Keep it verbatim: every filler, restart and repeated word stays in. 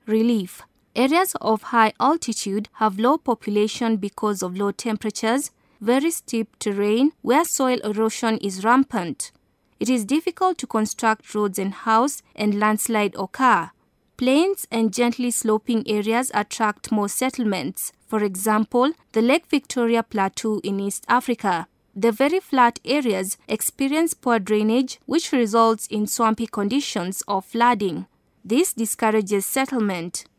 Relief. Areas of high altitude have low population because of low temperatures, very steep terrain where soil erosion is rampant. It is difficult to construct roads and houses, and landslide occur. Plains and gently sloping areas attract more settlements. For example, the Lake Victoria Plateau in East Africa. The very flat areas experience poor drainage, which results in swampy conditions or flooding. This discourages settlement.